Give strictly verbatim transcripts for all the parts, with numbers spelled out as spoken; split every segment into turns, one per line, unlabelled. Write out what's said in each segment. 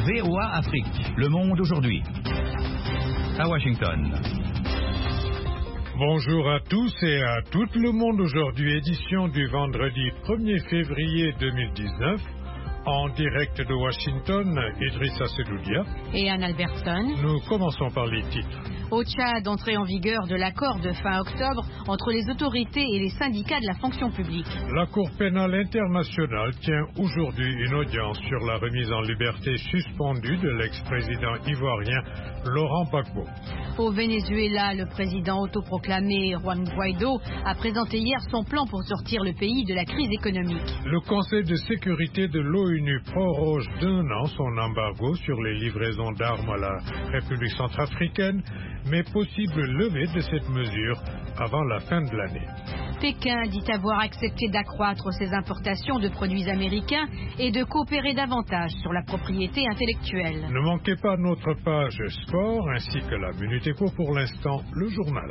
V O A Afrique, Le Monde aujourd'hui. À Washington.
Bonjour à tous et à tout le monde aujourd'hui, édition du vendredi premier février deux mille dix-neuf. En direct de Washington, Idrissa Sedoudia
et Anne Albertson.
Nous commençons par les titres.
Au Tchad, entrée en vigueur de l'accord de fin octobre entre les autorités et les syndicats de la fonction publique.
La Cour pénale internationale tient aujourd'hui une audience sur la remise en liberté suspendue de l'ex-président ivoirien Laurent Gbagbo.
Au Venezuela, le président autoproclamé Juan Guaido a présenté hier son plan pour sortir le pays de la crise économique.
Le Conseil de sécurité de l'ONU proroge d'un an son embargo sur les livraisons d'armes à la République centrafricaine, mais possible levée de cette mesure avant la fin de l'année.
Pékin dit avoir accepté d'accroître ses importations de produits américains et de coopérer davantage sur la propriété intellectuelle.
Ne manquez pas notre page sport ainsi que la Minute Éco. Pour l'instant, le journal.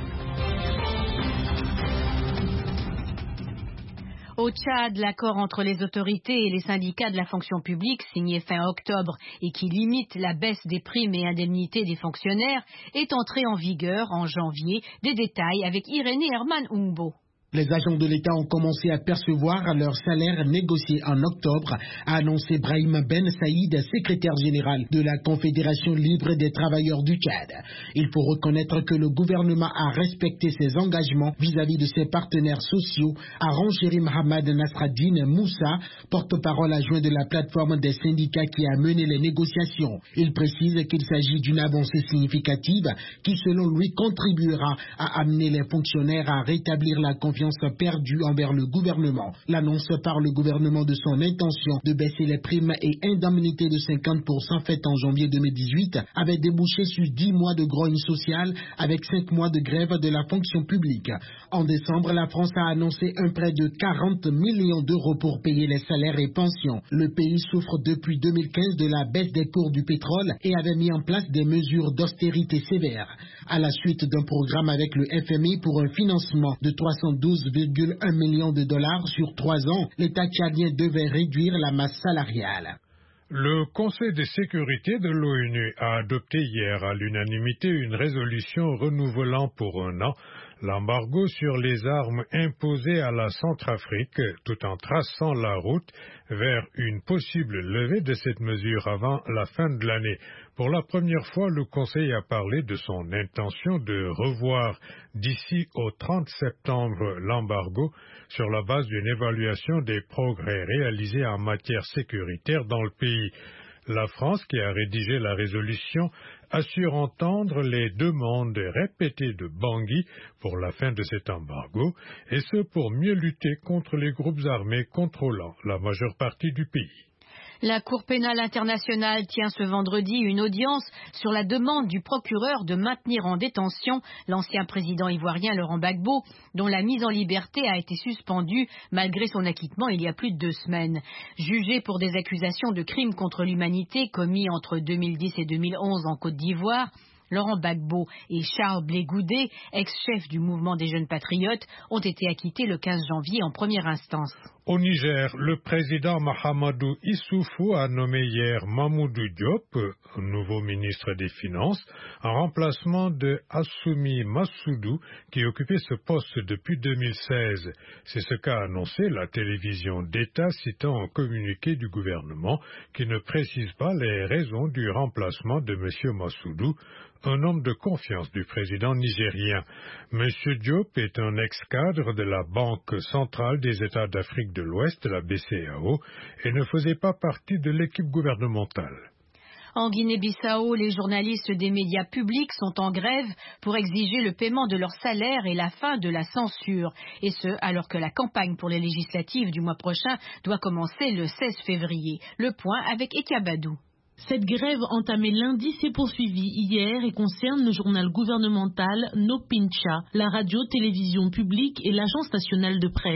Au Tchad, l'accord entre les autorités et les syndicats de la fonction publique, signé fin octobre et qui limite la baisse des primes et indemnités des fonctionnaires, est entré en vigueur en janvier. Des détails avec Irénée Herman Umbo.
Les agents de l'État ont commencé à percevoir leur salaire négocié en octobre, a annoncé Brahim Ben Saïd, secrétaire général de la Confédération libre des travailleurs du Tchad. Il faut reconnaître que le gouvernement a respecté ses engagements vis-à-vis de ses partenaires sociaux, a renchéri Mohamed Nasraddine Moussa, porte-parole adjoint de la plateforme des syndicats qui a mené les négociations. Il précise qu'il s'agit d'une avancée significative qui, selon lui, contribuera à amener les fonctionnaires à rétablir la confiance perdue envers le gouvernement. L'annonce par le gouvernement de son intention de baisser les primes et indemnités de cinquante pour cent faite en janvier deux mille dix-huit avait débouché sur dix mois de grogne sociale avec cinq mois de grève de la fonction publique. En décembre, la France a annoncé un prêt de quarante millions d'euros pour payer les salaires et pensions. Le pays souffre depuis deux mille quinze de la baisse des cours du pétrole et avait mis en place des mesures d'austérité sévères. À la suite d'un programme avec le F M I pour un financement de trois cent douze virgule un millions de dollars sur trois ans, l'État tchadien devait réduire la masse salariale.
Le Conseil de sécurité de l'ONU a adopté hier à l'unanimité une résolution renouvelant pour un an l'embargo sur les armes imposées à la Centrafrique, tout en traçant la route vers une possible levée de cette mesure avant la fin de l'année. Pour la première fois, le Conseil a parlé de son intention de revoir d'ici au trente septembre l'embargo sur la base d'une évaluation des progrès réalisés en matière sécuritaire dans le pays. La France, qui a rédigé la résolution, assure entendre les demandes répétées de Bangui pour la fin de cet embargo, et ce pour mieux lutter contre les groupes armés contrôlant la majeure partie du pays.
La Cour pénale internationale tient ce vendredi une audience sur la demande du procureur de maintenir en détention l'ancien président ivoirien Laurent Gbagbo, dont la mise en liberté a été suspendue malgré son acquittement il y a plus de deux semaines. Jugé pour des accusations de crimes contre l'humanité commis entre deux mille dix et deux mille onze en Côte d'Ivoire, Laurent Gbagbo et Charles Blé Goudé, ex-chef du mouvement des jeunes patriotes, ont été acquittés le quinze janvier en première instance.
Au Niger, le président Mahamadou Issoufou a nommé hier Mamoudou Diop, nouveau ministre des Finances, en remplacement de Assoumi Massoudou, qui occupait ce poste depuis deux mille seize. C'est ce qu'a annoncé la télévision d'État, citant un communiqué du gouvernement qui ne précise pas les raisons du remplacement de M. Massoudou, un homme de confiance du président nigérien. M. Diop est un ex-cadre de la Banque centrale des États d'Afrique de l'Ouest, la B C A O, et ne faisait pas partie de l'équipe gouvernementale.
En Guinée-Bissau, les journalistes des médias publics sont en grève pour exiger le paiement de leur salaire et la fin de la censure. Et ce, alors que la campagne pour les législatives du mois prochain doit commencer le seize février. Le point avec Etiabadou.
Cette grève entamée lundi s'est poursuivie hier et concerne le journal gouvernemental Nopincha, la radio-télévision publique et l'agence nationale de presse.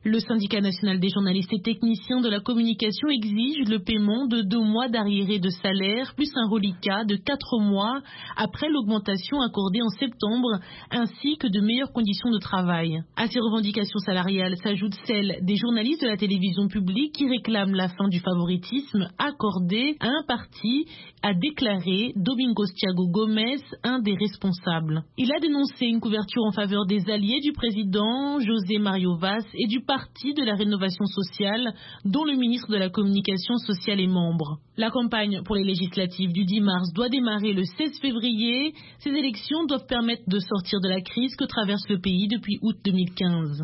Le syndicat national des journalistes et techniciens de la communication exige le paiement de deux mois d'arriérés de salaire plus un reliquat de quatre mois après l'augmentation accordée en septembre ainsi que de meilleures conditions de travail. À ces revendications salariales s'ajoutent celles des journalistes de la télévision publique qui réclament la fin du favoritisme accordé à un parti, a déclaré Domingos Thiago Gomes, un des responsables. Il a dénoncé une couverture en faveur des alliés du président José Mario Vaz et du parti de la rénovation sociale dont le ministre de la communication sociale est membre. La campagne pour les législatives du dix mars doit démarrer le seize février. Ces élections doivent permettre de sortir de la crise que traverse le pays depuis août deux mille quinze.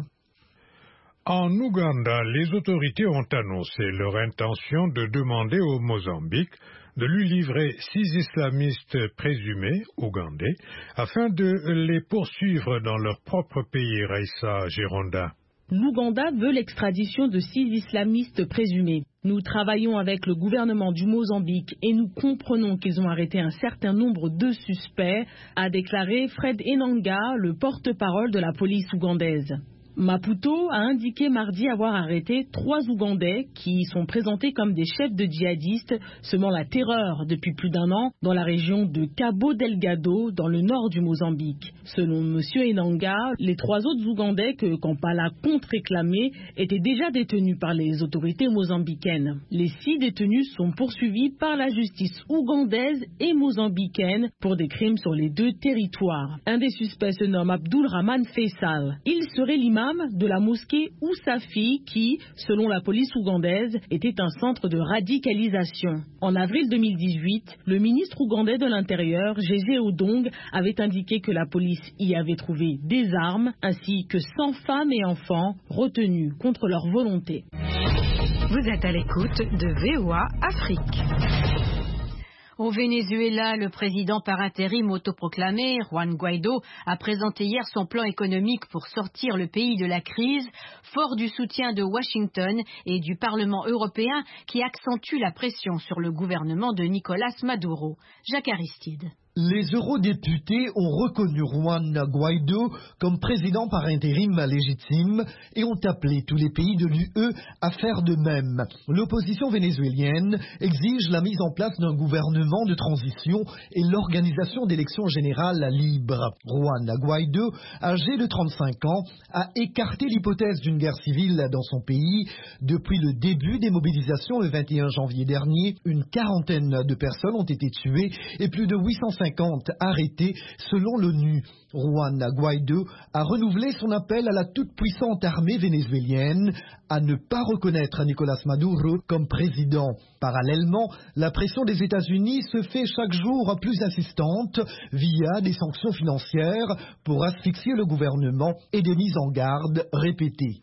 En Ouganda, les autorités ont annoncé leur intention de demander au Mozambique de lui livrer six islamistes présumés ougandais afin de les poursuivre dans leur propre pays, Raissa Gironda.
L'Ouganda veut l'extradition de six islamistes présumés. Nous travaillons avec le gouvernement du Mozambique et nous comprenons qu'ils ont arrêté un certain nombre de suspects, a déclaré Fred Enanga, le porte-parole de la police ougandaise. Maputo a indiqué mardi avoir arrêté trois Ougandais qui sont présentés comme des chefs de djihadistes semant la terreur depuis plus d'un an dans la région de Cabo Delgado, dans le nord du Mozambique. Selon M. Enanga, les trois autres Ougandais que Kampala compte réclamer étaient déjà détenus par les autorités mozambicaines. Les six détenus sont poursuivis par la justice ougandaise et mozambicaine pour des crimes sur les deux territoires. Un des suspects se nomme Abdul Rahman Faisal. Il serait l'imam de la mosquée Ousafi qui, selon la police ougandaise, était un centre de radicalisation. En avril deux mille dix-huit, le ministre ougandais de l'Intérieur, Jesse Odong, avait indiqué que la police y avait trouvé des armes ainsi que cent femmes et enfants retenus contre leur volonté.
Vous êtes à l'écoute de V O A Afrique.
Au Venezuela, le président par intérim autoproclamé, Juan Guaido, a présenté hier son plan économique pour sortir le pays de la crise, fort du soutien de Washington et du Parlement européen qui accentue la pression sur le gouvernement de Nicolás Maduro. Jacques Aristide.
Les eurodéputés ont reconnu Juan Guaido comme président par intérim légitime et ont appelé tous les pays de l'U E à faire de même. L'opposition vénézuélienne exige la mise en place d'un gouvernement de transition et l'organisation d'élections générales libres. Juan Guaido, âgé de trente-cinq ans, a écarté l'hypothèse d'une guerre civile dans son pays. Depuis le début des mobilisations le vingt et un janvier dernier, une quarantaine de personnes ont été tuées et plus de huit cent cinquante arrêtés selon l'ONU. Juan Guaido a renouvelé son appel à la toute-puissante armée vénézuélienne à ne pas reconnaître Nicolás Maduro comme président. Parallèlement, la pression des États-Unis se fait chaque jour plus insistante via des sanctions financières pour asphyxier le gouvernement et des mises en garde répétées.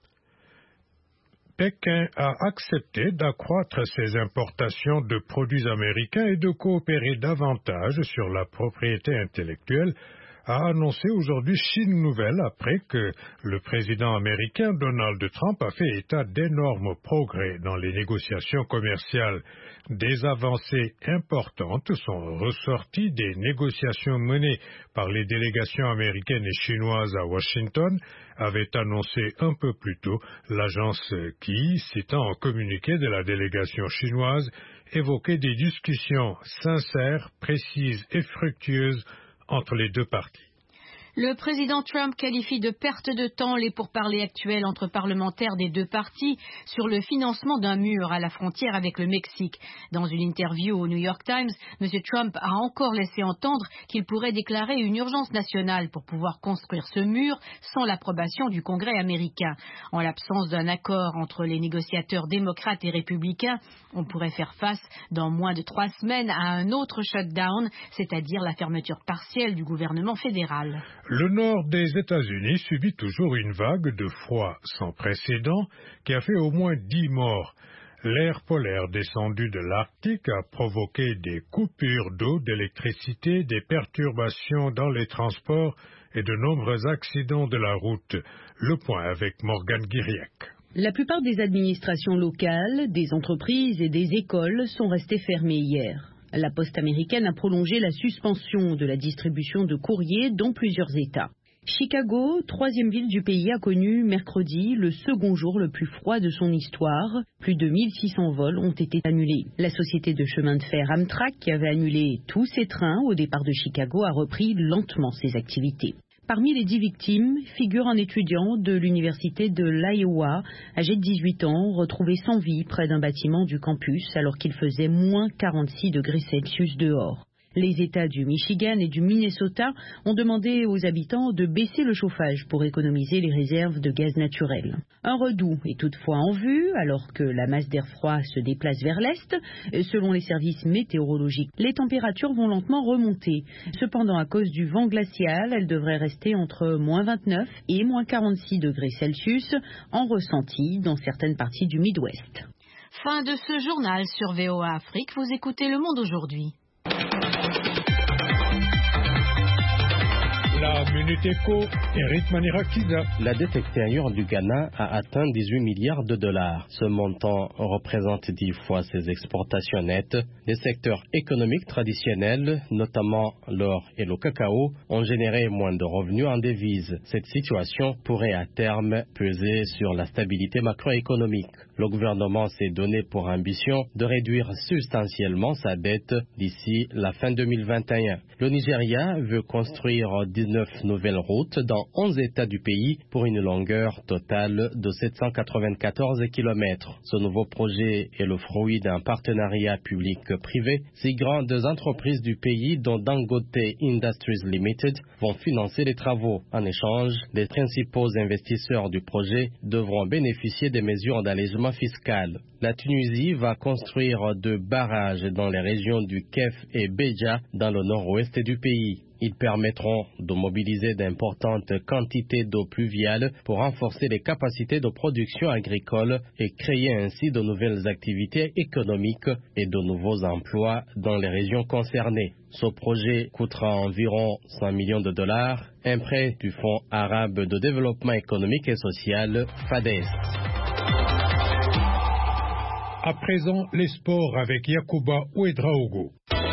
Pékin a accepté d'accroître ses importations de produits américains et de coopérer davantage sur la propriété intellectuelle, a annoncé aujourd'hui Chine Nouvelle après que le président américain Donald Trump a fait état d'énormes progrès dans les négociations commerciales. Des avancées importantes sont ressorties des négociations menées par les délégations américaines et chinoises à Washington, avait annoncé un peu plus tôt l'agence qui, citant un communiqué de la délégation chinoise, évoquait des discussions sincères, précises et fructueuses entre les deux parties.
Le président Trump qualifie de perte de temps les pourparlers actuels entre parlementaires des deux parties sur le financement d'un mur à la frontière avec le Mexique. Dans une interview au New York Times, M. Trump a encore laissé entendre qu'il pourrait déclarer une urgence nationale pour pouvoir construire ce mur sans l'approbation du Congrès américain. En l'absence d'un accord entre les négociateurs démocrates et républicains, on pourrait faire face dans moins de trois semaines à un autre shutdown, c'est-à-dire la fermeture partielle du gouvernement fédéral.
Le nord des États-Unis subit toujours une vague de froid sans précédent qui a fait au moins dix morts. L'air polaire descendu de l'Arctique a provoqué des coupures d'eau, d'électricité, des perturbations dans les transports et de nombreux accidents de la route. Le point avec Morgane Guiriec.
La plupart des administrations locales, des entreprises et des écoles sont restées fermées hier. La Poste américaine a prolongé la suspension de la distribution de courriers dans plusieurs États. Chicago, troisième ville du pays, a connu mercredi le second jour le plus froid de son histoire. Plus de mille six cents vols ont été annulés. La société de chemin de fer Amtrak, qui avait annulé tous ses trains au départ de Chicago, a repris lentement ses activités. Parmi les dix victimes figure un étudiant de l'université de l'Iowa, âgé de dix-huit ans, retrouvé sans vie près d'un bâtiment du campus alors qu'il faisait moins quarante-six degrés Celsius dehors. Les États du Michigan et du Minnesota ont demandé aux habitants de baisser le chauffage pour économiser les réserves de gaz naturel. Un redout est toutefois en vue alors que la masse d'air froid se déplace vers l'est. Selon les services météorologiques, les températures vont lentement remonter. Cependant, à cause du vent glacial, elles devraient rester entre moins vingt-neuf et moins quarante-six degrés Celsius en ressenti dans certaines parties du Midwest.
Fin de ce journal sur V O A Afrique. Vous écoutez Le Monde aujourd'hui.
La Minute Éco, Eric Manirakiza.
La dette extérieure du Ghana a atteint dix-huit milliards de dollars. Ce montant représente dix fois ses exportations nettes. Les secteurs économiques traditionnels, notamment l'or et le cacao, ont généré moins de revenus en devises. Cette situation pourrait à terme peser sur la stabilité macroéconomique. Le gouvernement s'est donné pour ambition de réduire substantiellement sa dette d'ici la fin deux mille vingt et un. Le Nigeria veut construire dix-neuf nouvelles routes dans onze États du pays pour une longueur totale de sept cent quatre-vingt-quatorze kilomètres. Ce nouveau projet est le fruit d'un partenariat public-privé. Six grandes entreprises du pays, dont Dangote Industries Limited, vont financer les travaux. En échange, les principaux investisseurs du projet devront bénéficier des mesures d'allègement fiscal. La Tunisie va construire deux barrages dans les régions du Kef et Béja dans le nord-ouest du pays. Ils permettront de mobiliser d'importantes quantités d'eau pluviale pour renforcer les capacités de production agricole et créer ainsi de nouvelles activités économiques et de nouveaux emplois dans les régions concernées. Ce projet coûtera environ cent millions de dollars, un prêt du Fonds arabe de développement économique et social, FADES.
À présent, les sports avec Yacouba Ouedraogo.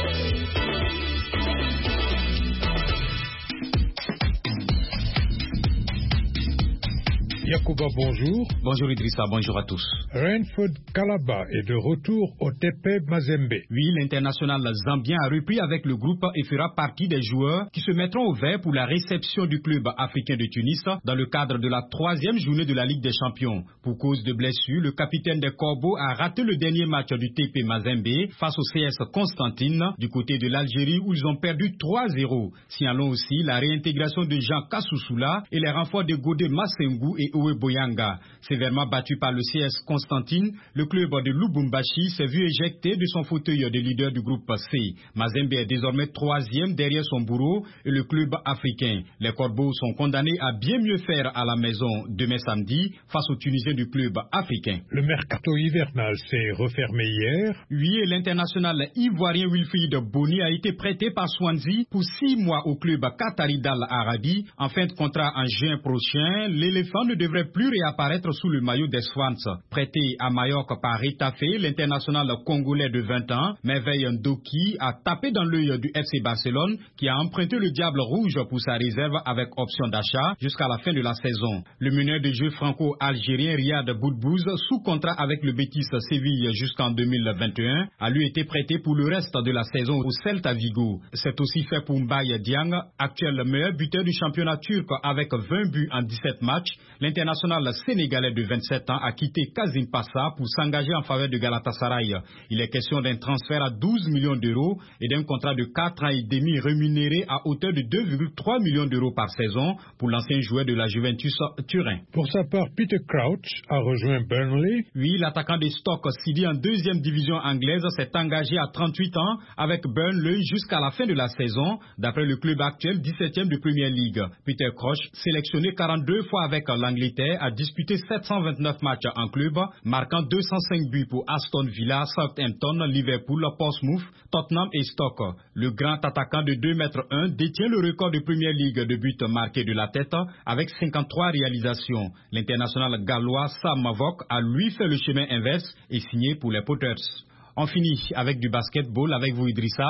Yacouba, bonjour.
Bonjour Idrissa, bonjour à tous.
Rainford Kalaba est de retour au Tepe Mazembe.
Oui, l'international zambien a repris avec le groupe et fera partie des joueurs qui se mettront au vert pour la réception du club africain de Tunis dans le cadre de la troisième journée de la Ligue des Champions. Pour cause de blessure, le capitaine des Corbeaux a raté le dernier match du T P Mazembe face au C S Constantine du côté de l'Algérie où ils ont perdu trois zéro. Signalons aussi la réintégration de Jean Kassoussoula et les renforts de Godé Massengou et Owe Boyanga. Sévèrement battu par le C S Constantine, le club de Lubumbashi s'est vu éjecté de son fauteuil de leader du groupe C. Mazembe est désormais troisième derrière son bourreau et le club africain. Les Corbeaux sont condamnés à bien mieux faire à la maison demain samedi face aux Tunisiens du club africain.
Le mercato hivernal s'est refermé hier.
Oui, et l'international ivoirien Wilfried Bony a été prêté par Swansea pour six mois au club Qatari d'Al Arabi. En fin de contrat en juin prochain, l'éléphant ne devrait plus réapparaître sous le maillot des Swans. Prêté à Majorque par Retafe, l'international congolais de vingt ans, Merveille Ndoki, a tapé dans l'œil du F C Barcelone qui a emprunté le diable rouge pour sa réserve avec option d'achat jusqu'à la fin de la saison. Le meneur de jeu franco-algérien Riyad Boudbouz, sous contrat avec le Betis Séville jusqu'en deux mille vingt et un, a lui été prêté pour le reste de la saison au Celta Vigo. C'est aussi fait pour Mbaye Diang, actuel meilleur buteur du championnat turc avec vingt buts en dix-sept matchs. L'international sénégalais de vingt-sept ans a quitté Kazim Passa pour s'engager en faveur de Galatasaray. Il est question d'un transfert à douze millions d'euros et d'un contrat de quatre ans et demi rémunéré à hauteur de deux virgule trois millions d'euros par saison pour l'ancien joueur de la Juventus Turin.
Pour sa part, Peter Crouch a rejoint Burnley.
Oui, l'attaquant des Stoke City en deuxième division anglaise s'est engagé à trente-huit ans avec Burnley jusqu'à la fin de la saison, d'après le club actuel dix-septième de Premier League. Peter Crouch, sélectionné quarante-deux fois avec l'Angleterre, a disputé sept cent vingt-neuf matchs en club, marquant deux cent cinq buts pour Aston Villa, Southampton, Liverpool, Portsmouth, Tottenham et Stoke. Le grand attaquant de deux mètres un détient le record de Premier League de buts marqués de la tête avec cinquante-trois réalisations. L'international gallois Sam Mavok a lui fait le chemin inverse et signé pour les Potters. On finit avec du basketball avec vous Idrissa.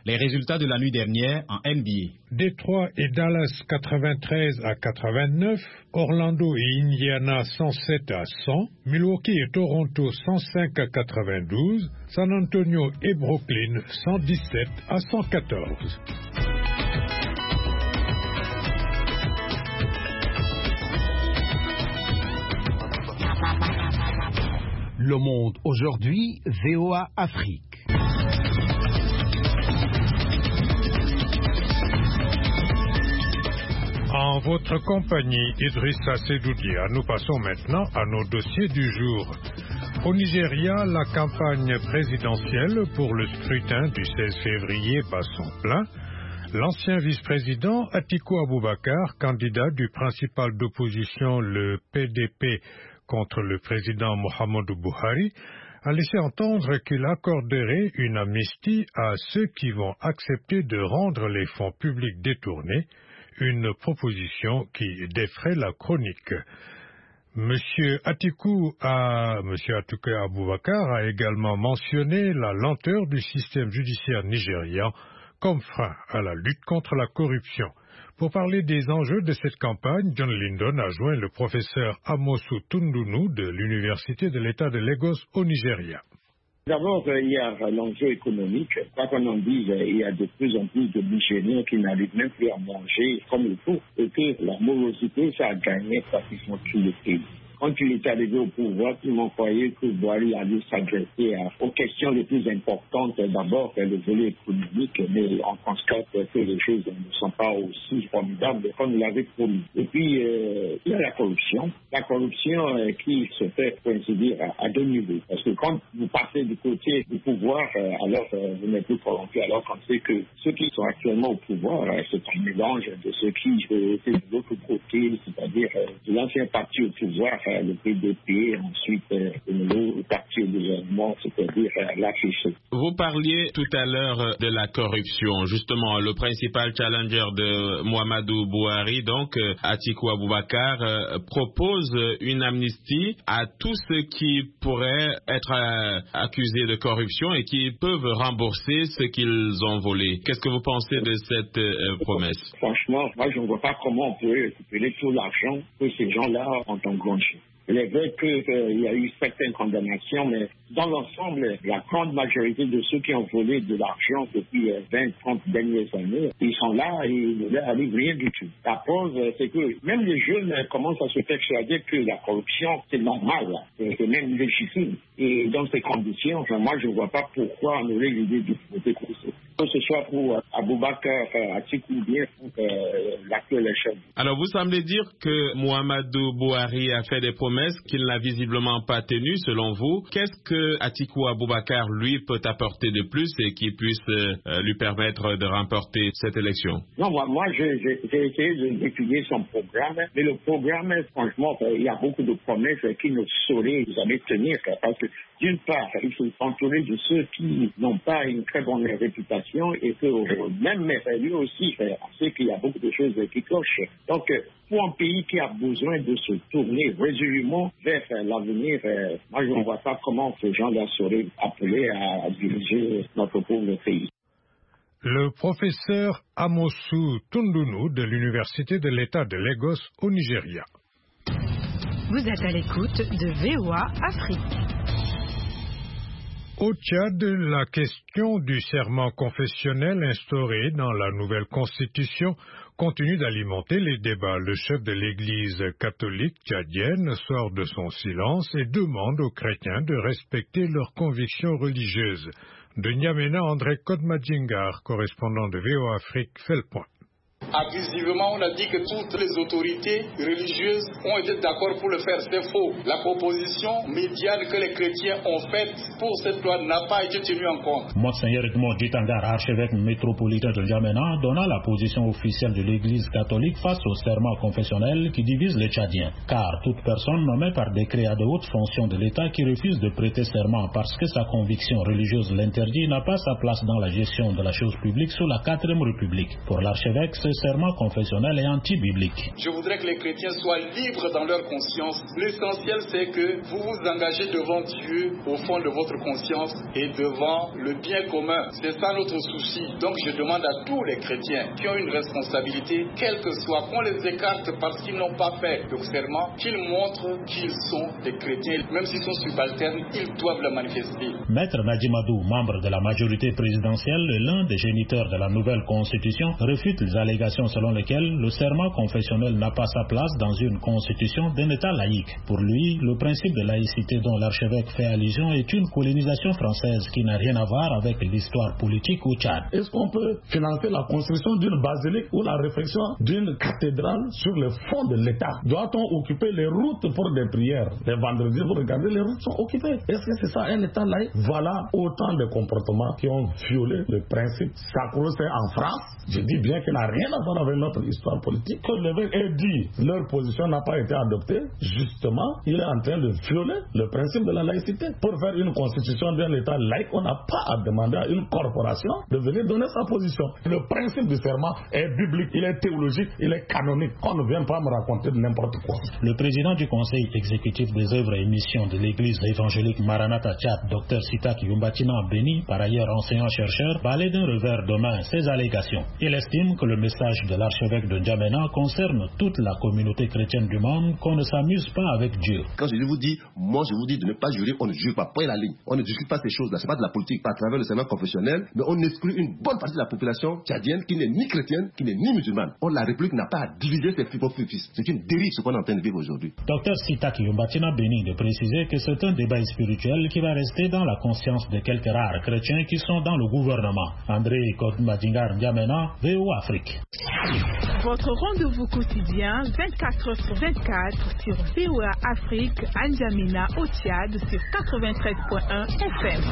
Les résultats de la nuit dernière en N B A.
Détroit et Dallas quatre-vingt-treize à quatre-vingt-neuf, Orlando et Indiana cent sept à cent, Milwaukee et Toronto cent cinq à quatre-vingt-douze, San Antonio et Brooklyn cent dix-sept à cent quatorze.
Le Monde aujourd'hui, V O A Afrique.
En votre compagnie, Idrissa Sedoudia, nous passons maintenant à nos dossiers du jour. Au Nigeria, la campagne présidentielle pour le scrutin du seize février bat son plein. L'ancien vice-président Atiku Abubakar, candidat du principal d'opposition, le P D P, contre le président Muhammadu Buhari, a laissé entendre qu'il accorderait une amnistie à ceux qui vont accepter de rendre les fonds publics détournés, une proposition qui défraie la chronique. Monsieur Atiku, a, Monsieur Atiku Abubakar a également mentionné la lenteur du système judiciaire nigérian comme frein à la lutte contre la corruption. Pour parler des enjeux de cette campagne, John Lindon a joint le professeur Amosu Tundunu de l'Université de l'État de Lagos au Nigeria.
D'abord, il y a l'enjeu économique. Quoi qu'on en dise, il y a de plus en plus de Nigériens qui n'arrivent même plus à manger comme il faut. Et que la morosité, ça a gagné pratiquement tout le pays. Quand il est arrivé au pouvoir, tout le monde croyait que Buhari allait s'adresser aux questions les plus importantes. D'abord, le volet économique, mais on constate que les choses ne sont pas aussi formidables comme il l'avait promis. Et puis, euh, il y a la corruption. La corruption euh, qui se fait coïncider à, à deux niveaux. Parce que quand vous passez du côté du pouvoir, euh, alors euh, vous n'êtes plus corrompu. Alors qu'on sait que ceux qui sont actuellement au pouvoir, euh, c'est un mélange de ceux qui euh, étaient de l'autre côté, c'est-à-dire euh, de l'ancien parti au pouvoir, le P D P, ensuite euh, le parti au gouvernement, c'est-à-dire euh, l'A F C.
Vous parliez tout à l'heure de la corruption. Justement, le principal challenger de Muhammadu Buhari, donc euh, Atiku Abubakar, euh, propose une amnistie à tous ceux qui pourraient être euh, accusés de corruption et qui peuvent rembourser ce qu'ils ont volé. Qu'est-ce que vous pensez de cette euh, promesse?
Franchement, moi je ne vois pas comment on peut récupérer tout l'argent que ces gens-là ont engrangé. Il est vrai qu'il euh, y a eu certaines condamnations, mais dans l'ensemble, la grande majorité de ceux qui ont volé de l'argent depuis euh, vingt, trente dernières années, ils sont là et il ne leur arrive rien du tout. La preuve, euh, c'est que même les jeunes euh, commencent à se persuader que la corruption, c'est normal, euh, c'est même légitime. Et dans ces conditions, enfin, moi, je ne vois pas pourquoi on aurait l'idée de voter pour ça. Que ce soit pour euh, Abubakar, euh, Atiku ou bien pour euh, l'actuel chef.
Alors, vous semblez dire que Muhammadu Buhari a fait des promesses qu'il n'a visiblement pas tenues, selon vous. Qu'est-ce que Atiku Abubakar, lui, peut apporter de plus et qui puisse euh, lui permettre de remporter cette élection?
Non, moi, moi j'ai, j'ai essayé d'étudier son programme, mais le programme, franchement, il y a beaucoup de promesses qui ne sauraient jamais tenir, parce que d'une part, il faut s'entourer de ceux qui n'ont pas une très bonne réputation et que même lui aussi, on sait qu'il y a beaucoup de choses qui clochent. Donc, pour un pays qui a besoin de se tourner résolument vers l'avenir, moi je ne vois pas comment ces gens-là seraient appelés à diriger notre pauvre pays.
Le professeur Amosu Tundunu de l'Université de l'État de Lagos au Nigeria.
Vous êtes à l'écoute de V O A Afrique.
Au Tchad, la question du serment confessionnel instauré dans la nouvelle constitution continue d'alimenter les débats. Le chef de l'Église catholique tchadienne sort de son silence et demande aux chrétiens de respecter leurs convictions religieuses. De N'Djamena, André Kodmadjingar, correspondant de V O A Afrique, fait le point.
Abusivement, on a dit que toutes les autorités religieuses ont été d'accord pour le faire. C'est faux. La proposition médiane que les chrétiens ont faite pour cette loi n'a pas été tenue en compte.
Monseigneur Edmond Ditangar, archevêque métropolitain de N'Djamena, donna la position officielle de l'Église catholique face au serment confessionnel qui divise les Tchadiens. Car toute personne nommée par décret à de hautes fonctions de l'État qui refuse de prêter serment parce que sa conviction religieuse l'interdit n'a pas sa place dans la gestion de la chose publique sous la quatrième République. Pour l'archevêque, ce serment confessionnel est anti-biblique.
Je voudrais que les chrétiens soient libres dans leur conscience. L'essentiel, c'est que vous vous engagez devant Dieu au fond de votre conscience et devant le bien commun. C'est ça notre souci. Donc je demande à tous les chrétiens qui ont une responsabilité, quelle que soit, qu'on les écarte parce qu'ils n'ont pas fait le serment, qu'ils montrent qu'ils sont des chrétiens. Même s'ils sont subalternes, ils doivent le manifester.
Maître Nadjimadou, membre de la majorité présidentielle et l'un des géniteurs de la nouvelle constitution, réfute les allégations selon lesquelles le serment confessionnel n'a pas sa place dans une constitution d'un État laïque. Pour lui, le principe de laïcité dont l'archevêque fait allusion est une colonisation française qui n'a rien à voir avec l'histoire politique au Tchad.
Est-ce qu'on peut financer la construction d'une basilique ou la réflexion d'une cathédrale sur le fond de l'État? Doit-on occuper les routes pour des prières? Les vendredis, vous regardez, les routes sont occupées. Est-ce que c'est ça un État laïque? Voilà autant de comportements qui ont violé le principe sacro-saint en France. Je dis bien qu'il n'a rien à voir avec notre histoire politique. Que l'évêque ait dit leur position n'a pas été adoptée, justement, il est en train de violer le principe de la laïcité. Pour faire une constitution d'un État laïque, on n'a pas à demander à une corporation de venir donner sa position. Le principe du serment est biblique, il est théologique, il est canonique. On ne vient pas me raconter de n'importe quoi.
Le président du conseil exécutif des œuvres et missions de l'église évangélique Maranatha Tchad, Dr Sitak Yumbatina Beni, par ailleurs enseignant-chercheur, balaie d'un revers de main ces allégations. Il estime que le message de l'archevêque de N'Djamena concerne toute la communauté chrétienne du monde, qu'on ne s'amuse pas avec Dieu.
Quand je vous dis, moi je vous dis de ne pas jurer, on ne jure pas, point la ligne. On ne discute pas ces choses-là, c'est pas de la politique, pas à travers le serment confessionnel, mais on exclut une bonne partie de la population tchadienne qui n'est ni chrétienne, qui n'est ni musulmane. Or, la République n'a pas à diviser ses fils. C'est une dérive ce qu'on est en train de vivre aujourd'hui.
Docteur Sitak Yumbatina Beni de préciser que c'est un débat spirituel qui va rester dans la conscience de quelques rares chrétiens qui sont dans le gouvernement. André Kodmadingar N'Djamena, V O Afrique.
Votre rendez-vous quotidien vingt-quatre heures sur vingt-quatre sur V O A Afrique, à N'Djamena au Tchad sur quatre-vingt-treize point un F M.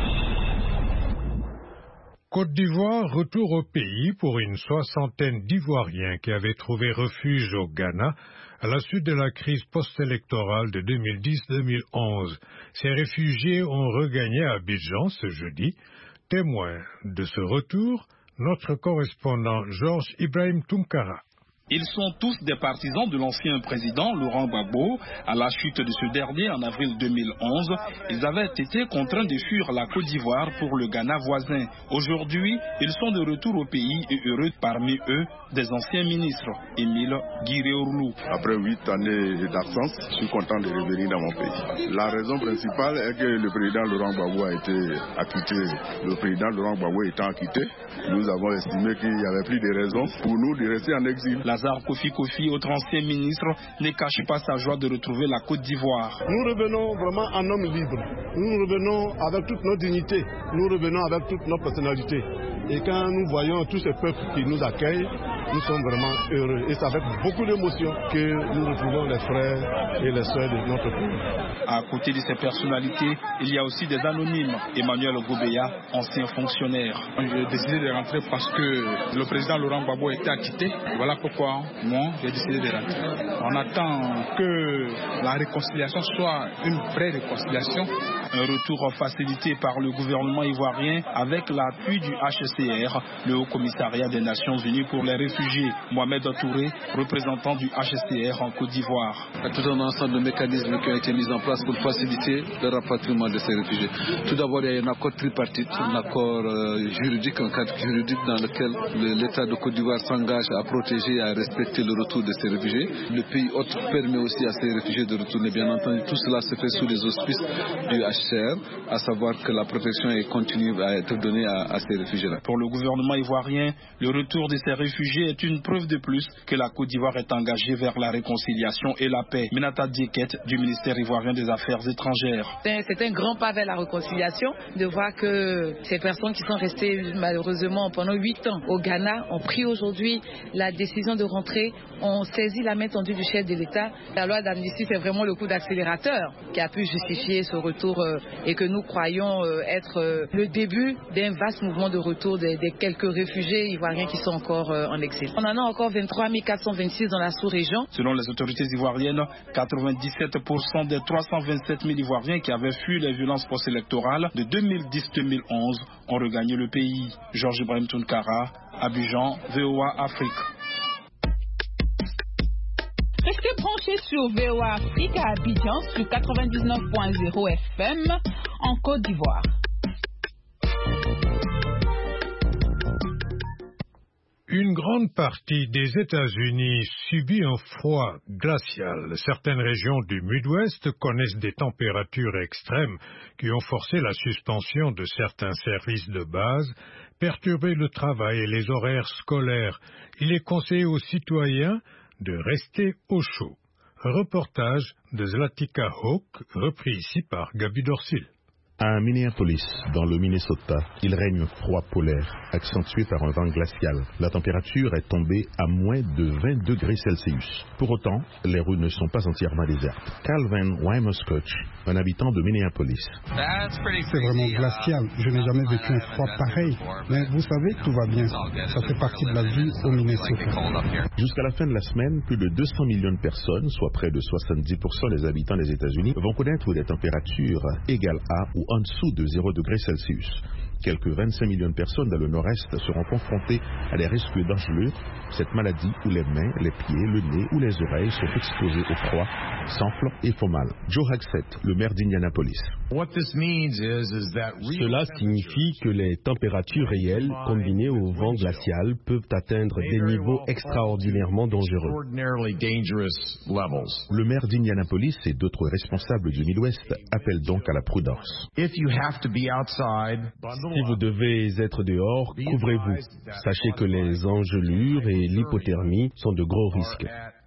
Côte d'Ivoire, retour au pays pour une soixantaine d'Ivoiriens qui avaient trouvé refuge au Ghana à la suite de la crise post-électorale de deux mille dix deux mille onze. Ces réfugiés ont regagné Abidjan ce jeudi. Témoin de ce retour, notre correspondant Georges Ibrahim Tunkara.
Ils sont tous des partisans de l'ancien président Laurent Gbagbo. À la chute de ce dernier en avril deux mille onze, ils avaient été contraints de fuir la Côte d'Ivoire pour le Ghana voisin. Aujourd'hui, ils sont de retour au pays et heureux, parmi eux des anciens ministres. Émile Guiréourlou.
Après huit années d'absence, je suis content de revenir dans mon pays. La raison principale est que le président Laurent Gbagbo a été acquitté. Le président Laurent Gbagbo étant acquitté, nous avons estimé qu'il n'y avait plus de raison pour nous de rester en exil.
Lazare Kofi Kofi, autre ancien ministre, ne cache pas sa joie de retrouver la Côte d'Ivoire.
Nous revenons vraiment en homme libre. Nous revenons avec toute notre dignité. Nous revenons avec toute notre personnalité. Et quand nous voyons tous ces peuples qui nous accueillent, nous sommes vraiment heureux. Et c'est avec beaucoup d'émotion que nous retrouvons les frères et les sœurs de notre pays.
À côté de ces personnalités, il y a aussi des anonymes. Emmanuel Gobeya, ancien fonctionnaire.
J'ai décidé de rentrer parce que le président Laurent Gbagbo était acquitté. Voilà pourquoi moi, j'ai décidé de rentrer. On attend que la réconciliation soit une vraie réconciliation.
Un retour facilité par le gouvernement ivoirien avec l'appui du H C R, le Haut Commissariat des Nations Unies pour les réfugiés. Mohamed Touré, représentant du H C R en Côte d'Ivoire.
Il y a tout un ensemble de mécanismes qui ont été mis en place pour faciliter le rapatriement de ces réfugiés. Tout d'abord, il y a un accord tripartite, un accord euh, juridique, un cadre juridique dans lequel l'État de Côte d'Ivoire s'engage à protéger et à respecter le retour de ces réfugiés. Le pays hôte permet aussi à ces réfugiés de retourner, bien entendu. Tout cela se fait sous les auspices du H C R, à savoir que la protection est continue à être donnée à, à ces réfugiés-là.
Pour le gouvernement ivoirien, le retour de ces réfugiés est une preuve de plus que la Côte d'Ivoire est engagée vers la réconciliation et la paix. Minata Dieket du ministère ivoirien des Affaires étrangères.
C'est un grand pas vers la réconciliation de voir que ces personnes qui sont restées malheureusement pendant huit ans au Ghana ont pris aujourd'hui la décision de rentrer, ont saisi la main tendue du chef de l'État. La loi d'amnistie, c'est vraiment le coup d'accélérateur qui a pu justifier ce retour euh, et que nous croyons euh, être euh, le début d'un vaste mouvement de retour des, des quelques réfugiés ivoiriens qui sont encore euh, en exil. On en a encore vingt-trois mille quatre cent vingt-six dans la sous-région.
Selon les autorités ivoiriennes, quatre-vingt-dix-sept pour cent des trois cent vingt-sept mille Ivoiriens qui avaient fui les violences post-électorales de deux mille dix deux mille onze ont regagné le pays. Georges Ibrahim Tunkara, Abidjan, V O A Afrique.
branchés sur V O A Afrique à Abidjan sur quatre-vingt-dix-neuf point zéro F M en Côte d'Ivoire.
Une grande partie des États-Unis subit un froid glacial. Certaines régions du Midwest connaissent des températures extrêmes qui ont forcé la suspension de certains services de base, perturbé le travail et les horaires scolaires. Il est conseillé aux citoyens de rester au chaud. Reportage de Zlatica Hawk, repris ici par Gabi Dorsil.
À Minneapolis, dans le Minnesota, il règne un froid polaire, accentué par un vent glacial. La température est tombée à moins de vingt degrés Celsius. Pour autant, les rues ne sont pas entièrement désertes. Calvin Wymoskutch, un habitant de Minneapolis.
C'est vraiment glacial. Je n'ai jamais vécu un froid pareil. Mais vous savez, tout va bien. Ça fait partie de la vie au Minnesota.
Jusqu'à la fin de la semaine, plus de deux cents millions de personnes, soit près de soixante-dix pour cent des habitants des États-Unis, vont connaître des températures égales à ou en dessous de zéro degré Celsius. Quelques vingt-cinq millions de personnes dans le nord-est seront confrontées à des risques d'engelure, cette maladie où les mains, les pieds, le nez ou les oreilles sont exposés au froid, s'enflent et font mal. Joe Hagsett, le maire d'Indianapolis.
Cela signifie que les températures réelles combinées au vent glacial peuvent atteindre des niveaux extraordinairement dangereux.
Le maire d'Indianapolis et d'autres responsables du Midwest appellent donc à la prudence.
Si vous devez être dehors, couvrez-vous. Sachez que les engelures et l'hypothermie sont de gros risques.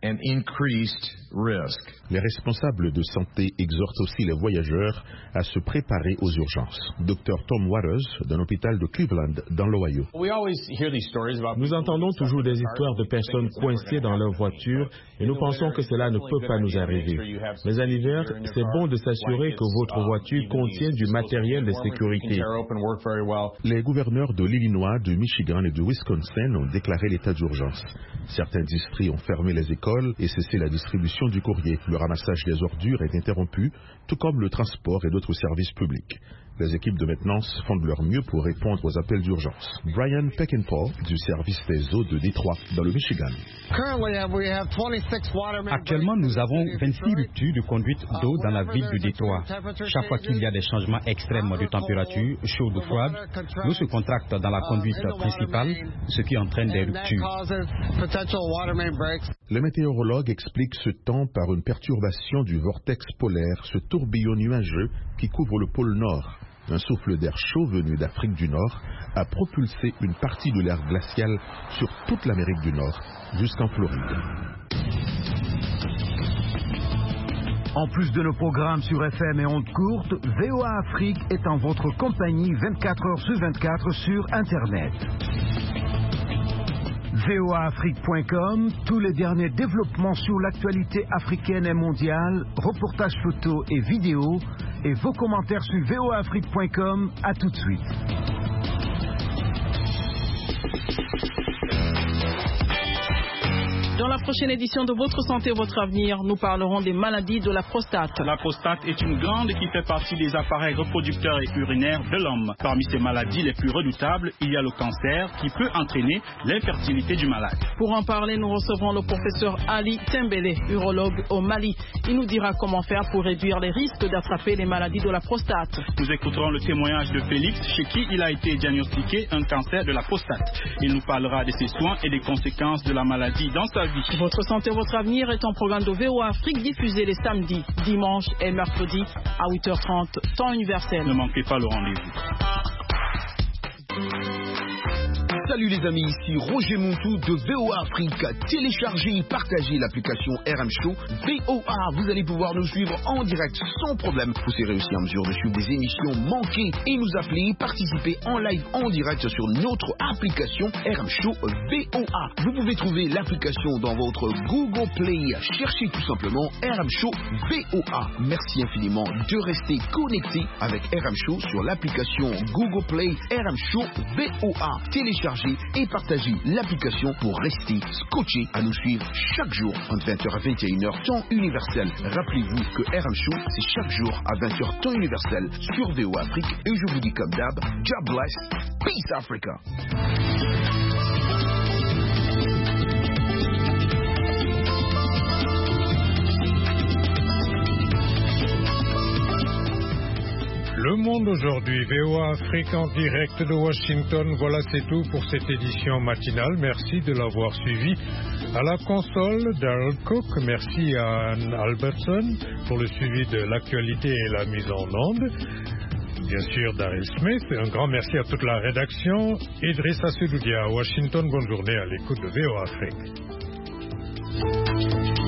Les responsables de santé exhortent aussi les voyageurs à se préparer aux urgences. docteur Tom Waters, d'un hôpital de Cleveland, dans l'Ohio.
Nous entendons toujours des histoires de personnes coincées dans leur voiture et nous pensons que cela ne peut pas nous arriver. Mais à l'hiver, c'est bon de s'assurer que votre voiture contient du matériel de sécurité.
Les gouverneurs de l'Illinois, du Michigan et du Wisconsin ont déclaré l'état d'urgence. Certains districts ont fermé les écoles et cessé la distribution du courrier. Le ramassage des ordures est interrompu, tout comme le transport et d'autres services publics. Les équipes de maintenance font de leur mieux pour répondre aux appels d'urgence. Brian Peckinpah, du service des eaux de Détroit, dans le Michigan.
Actuellement, nous avons vingt-six ruptures de conduite d'eau dans la ville de Détroit. Chaque fois qu'il y a des changements extrêmes de température, chaude ou froide, l'eau se contracte dans la conduite principale, ce qui entraîne des ruptures.
Le météorologue explique ce temps par une perturbation du vortex polaire, ce tourbillon nuageux qui couvre le pôle Nord. Un souffle d'air chaud venu d'Afrique du Nord a propulsé une partie de l'air glacial sur toute l'Amérique du Nord, jusqu'en Floride.
En plus de nos programmes sur F M et ondes courtes, V O A Afrique est en votre compagnie vingt-quatre heures sur vingt-quatre sur Internet. V O A Afrique point com, tous les derniers développements sur l'actualité africaine et mondiale, reportages photos et vidéos, et vos commentaires sur V O A Afrique point com. À tout de suite.
Dans la prochaine édition de Votre Santé, Votre Avenir, nous parlerons des maladies de la prostate.
La prostate est une glande qui fait partie des appareils reproducteurs et urinaires de l'homme. Parmi ces maladies les plus redoutables, il y a le cancer qui peut entraîner l'infertilité du malade.
Pour en parler, nous recevrons le professeur Ali Tembele, urologue au Mali. Il nous dira comment faire pour réduire les risques d'attraper les maladies de la prostate.
Nous écouterons le témoignage de Félix, chez qui il a été diagnostiqué un cancer de la prostate. Il nous parlera de ses soins et des conséquences de la maladie dans sa vie.
Votre santé, votre avenir est un programme de V O A Afrique diffusé les samedis, dimanches et mercredis à huit heures trente, temps universel.
Ne manquez pas le rendez-vous.
Salut les amis, ici Roger Montou de V O A Afrique. Téléchargez et partagez l'application R M Show V O A. Vous allez pouvoir nous suivre en direct sans problème. Vous serez aussi en mesure de suivre des émissions manquées et nous appeler et participer en live en direct sur notre application R M Show V O A. Vous pouvez trouver l'application dans votre Google Play. Cherchez tout simplement R M Show V O A. Merci infiniment de rester connecté avec R M Show sur l'application Google Play R M Show V O A. Téléchargez et partagez l'application pour rester scotché à nous suivre chaque jour entre vingt heures à vingt et une heures temps universel. Rappelez-vous que R M Show c'est chaque jour à vingt heures temps universel sur V O A Afrique et je vous dis comme d'hab, God bless, peace Africa.
Le Monde aujourd'hui, V O A Afrique en direct de Washington. Voilà, c'est tout pour cette édition matinale. Merci de l'avoir suivi. À la console, Daryl Cook. Merci à Anne Albertson pour le suivi de l'actualité et la mise en onde. Bien sûr, Daryl Smith. Un grand merci à toute la rédaction. Idrissa Sedoudia à Washington. Bonne journée à l'écoute de V O A Afrique.